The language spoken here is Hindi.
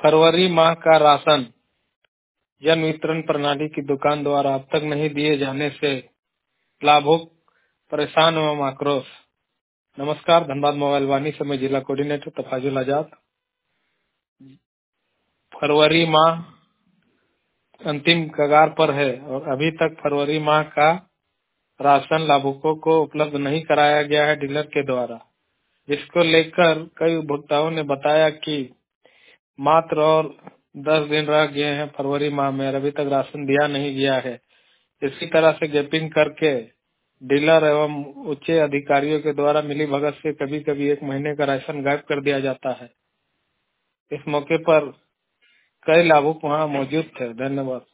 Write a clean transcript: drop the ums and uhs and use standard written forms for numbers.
फरवरी माह का राशन जन वितरण प्रणाली की दुकान द्वारा अब तक नहीं दिए जाने से लाभुक परेशान एवं आक्रोश। नमस्कार, धनबाद मोबाइल वाणी से मैं जिला कोऑर्डिनेटर तफाजुल आजाद। फरवरी माह अंतिम कगार पर है और अभी तक फरवरी माह का राशन लाभुकों को उपलब्ध नहीं कराया गया है डीलर के द्वारा, जिसको लेकर कई उपभोक्ताओं ने बताया कि मात्र और 10 दिन रह गए हैं फरवरी माह में और अभी तक राशन दिया नहीं गया है। इसी तरह से गैपिंग करके डीलर एवं उच्च अधिकारियों के द्वारा मिली भगत से कभी कभी 1 महीने का राशन गायब कर दिया जाता है। इस मौके पर कई लाभुक वहां मौजूद थे। धन्यवाद।